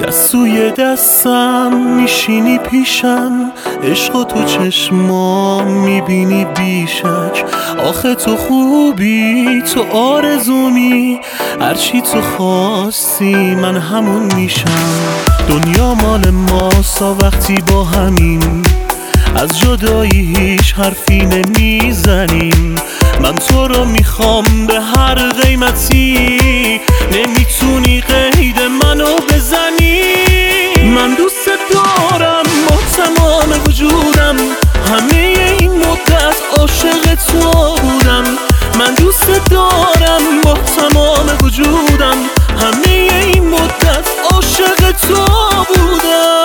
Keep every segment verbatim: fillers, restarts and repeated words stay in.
دستوی دستم میشینی پیشم، عشق و تو چشمام میبینی بیشک. آخه تو خوبی، تو آرزومی، هرچی تو خواستی من همون میشم. دنیا مال ماستا وقتی با همین، از جدایی هیچ حرفی نمیزنیم. من تو رو میخوام به هر قیمتی، نمیتونی قید منو بزنی. من دوست دارم با تمام وجودم، همه این مدت عاشق تو بودم. من دوست دارم با تمام وجودم، همه این مدت عاشق تو بودم.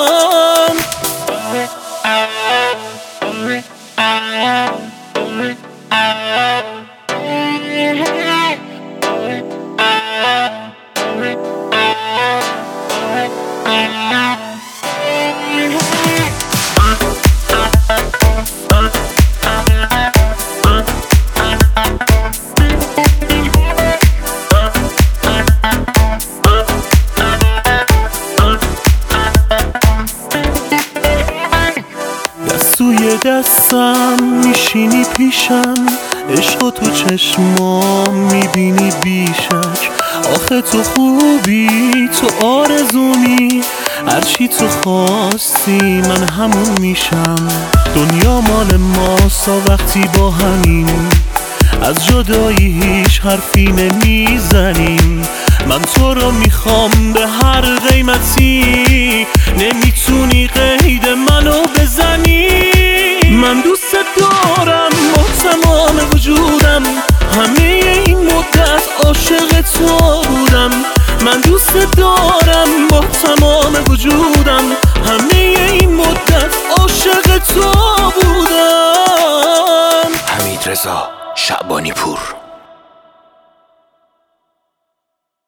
دستوی دستم میشینی پیشم، عشق و تو چشمام میبینی بیشک. آخه تو خوبی، تو آرزومی، هرچی تو خواستی من همون میشم. دنیا مال ماستا وقتی با همین، از جدایی هیچ حرفی نمیزنیم. من تو رو میخوام به هر قیمتی، نمیتونی قید منو بزنی. من دوست دارم با تمام وجودم، همه این مدت عاشق تو بودم. من دوست دارم با تمام وجودم، همه این مدت عاشق تو بودم. حمیدرضا شعبانی پور.